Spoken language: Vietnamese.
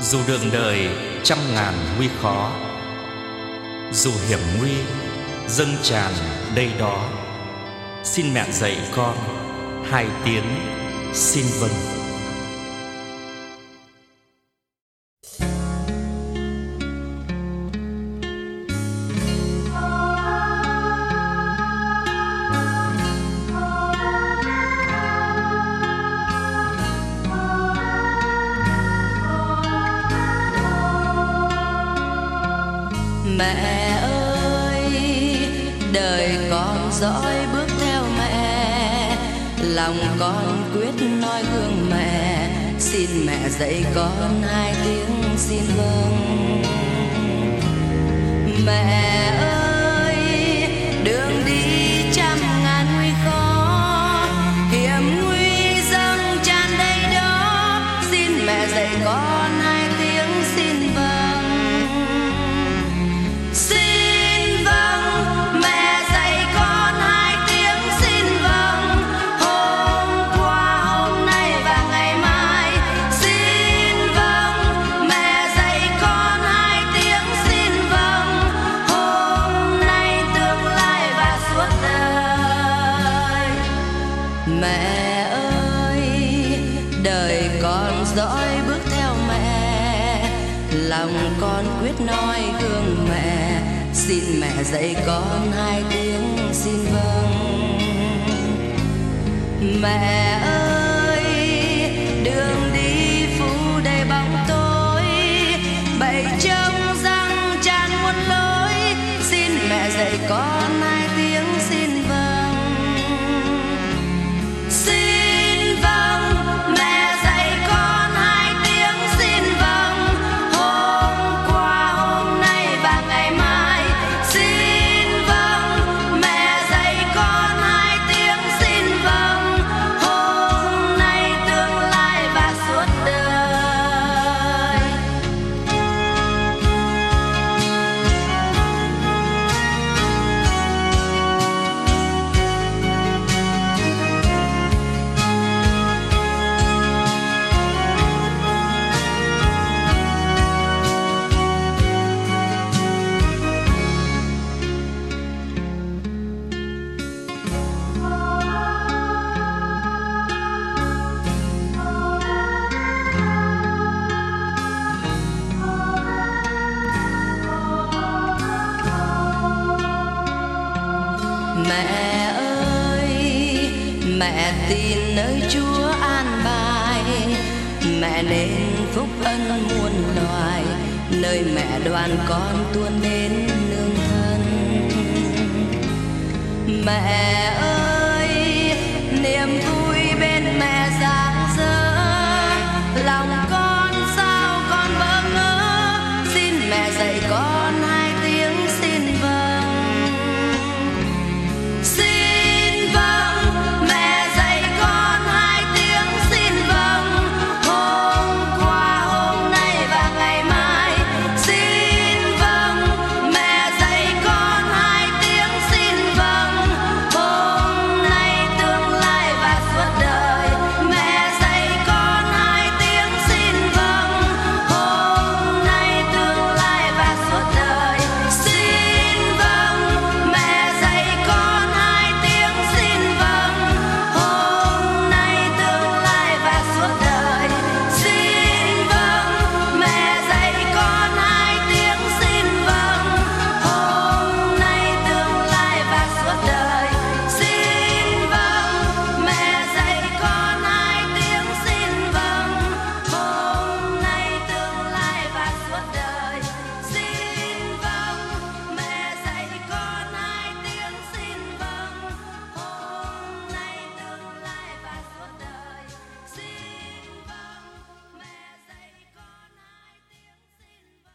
Dù đường đời trăm ngàn nguy khó, dù hiểm nguy dâng tràn đây đó, xin mẹ dạy con hai tiếng xin vâng. Mẹ ơi, đời con dõi bước theo mẹ, lòng con quyết noi gương mẹ, xin mẹ dạy con hai tiếng xin vâng. Mẹ ơi, đường đi trăm ngàn nguy khó, hiểm nguy dâng tràn đầy đó, xin mẹ dạy con hai tiếng xin vâng. Mẹ ơi, đời con dõi bước theo mẹ, lòng con quyết noi gương mẹ, xin mẹ dạy con hai tiếng xin vâng. Mẹ ơi, đường đi phủ đầy bóng tối, bầy trông răng tràn muôn lối, xin mẹ dạy con hai tiếng xin vâng. Mẹ ơi, mẹ tin nơi Chúa an bài, mẹ nên phúc ân muôn loài, nơi mẹ đoàn con tuôn đến nương thân. Mẹ